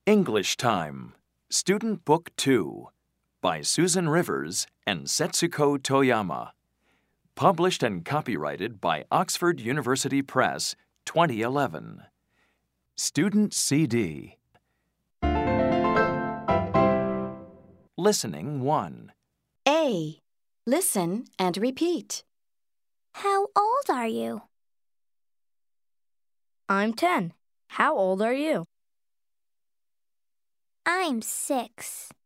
English Time, Student Book 2, by Susan Rivers and Setsuko Toyama. Published and copyrighted by Oxford University Press, 2011. Student CD. Listening 1. A. Listen and repeat. How old are you? I'm 10. How old are you? I'm 6.